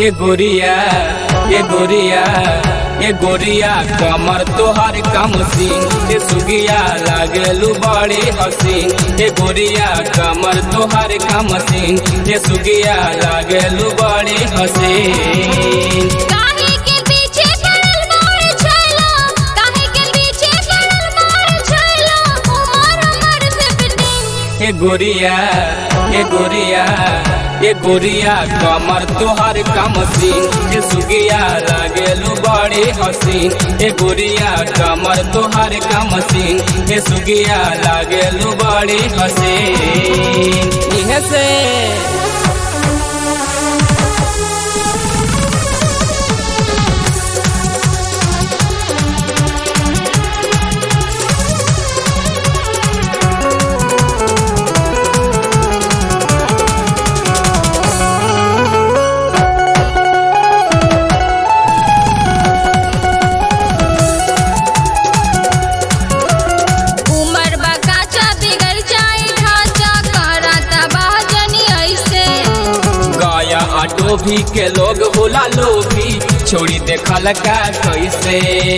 ए गोरिया ए गोरिया ए गोरिया कमर तोहर कम सीन ए सुगिया लागलू बड़ी हसीन ए गोरिया कमर तोहर कम सीन ए सुगिया लागलू बड़ी हसीन। ए गोरिया ए गोरिया ए गोरिया कमर तोहर कम सीन ए सुगिया लागलू बड़ी हसीन ए गोरिया कमर तोहर कम सीन ए सुगिया लागलू बड़ी हसीन। इहे से भी के लोग होला लोभी छोड़ी देखल का कैसे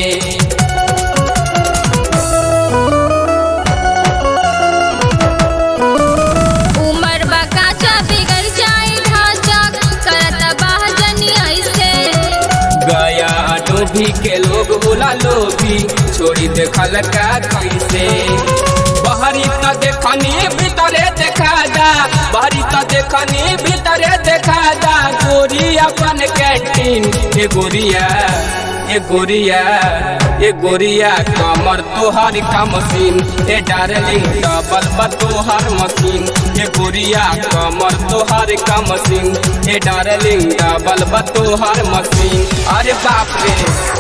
उमर बकाचा बिगड़ जाए ढांचा करत बाजनी ऐसे गया डोभी के लोग होला लोभी छोड़ी देखल का कैसे बहरी त देखनी भीतरे देखा जा बहरी त देखनी भीतरे देखा जा गोरी अपन कैंटीन ए गोरिया ए गोरिया ए गोरिया कमर तोहर का मशीन ए डार्लिंग डबल बतोहर मशीन ए गोरिया कमर तोहर का मशीन ए डार्लिंग डबल बतोहर मशीन। अरे बाप रे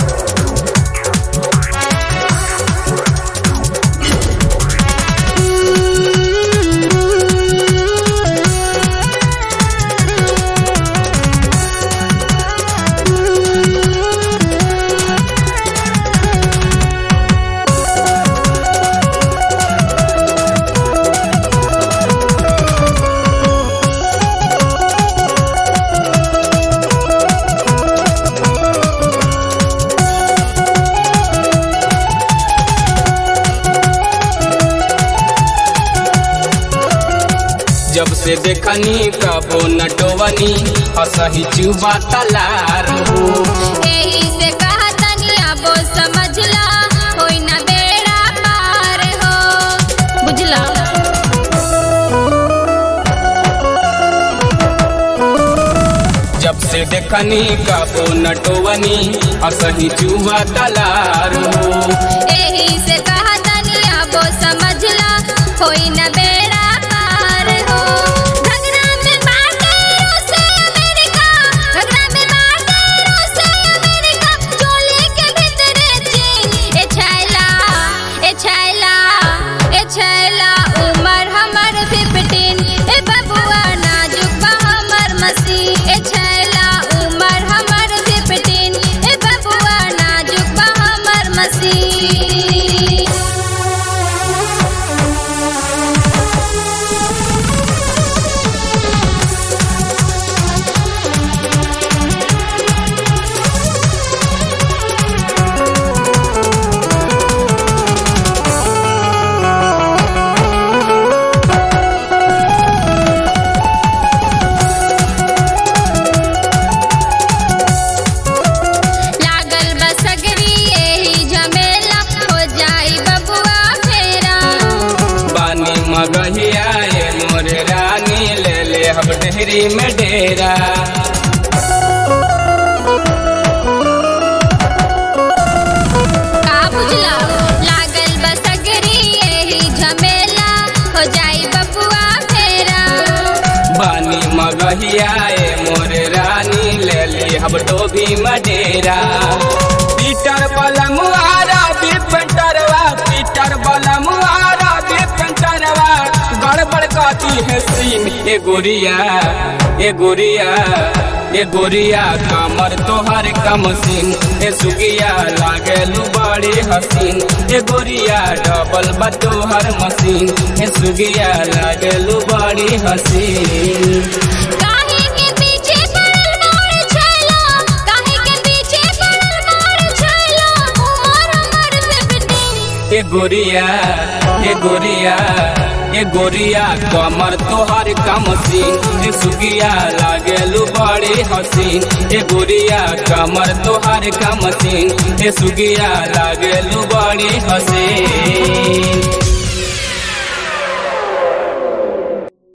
जब से देखनी कबो नटवनी असही चुबा तलार हो एही से कहा तनी अब समझला होई ना बेड़ा पार हो बुझला। जब से देखनी कबो नटवनी असही चुबा तलार हो एही से कहा तनी अब समझला होई ना बेड़ा मगहिया मोरे रानी ले ले हम डेहरी में डेरा का बुझला लागल बसगरी यही झमेला हो जाई बबुआ फेरा बानी मगहिया मोरे रानी ले ले हम डोभी में डेरा पीटर बलमुआरा बिपंटरवा पीटर बलमुआरा बिपंटरवा गड़बड़ काती है सीन ए गोरिया ए गोरिया ए गोरिया कमर तोहर कम सीन ए सुगिया लागलू बड़ी हसीन ए गोरिया डबल बतोहर मशीन ए सुगिया लागलू बड़ी हसीन। काहे के पीछे पड़ल मोर गोरिया ए गोरिया ए गोरिया कमर तोहर कमसीन ए सुगिया लागेलू बड़ी हसीन ए गोरिया कमर तोहर कमसीन ए सुगिया लागेलू बड़ी हसीन।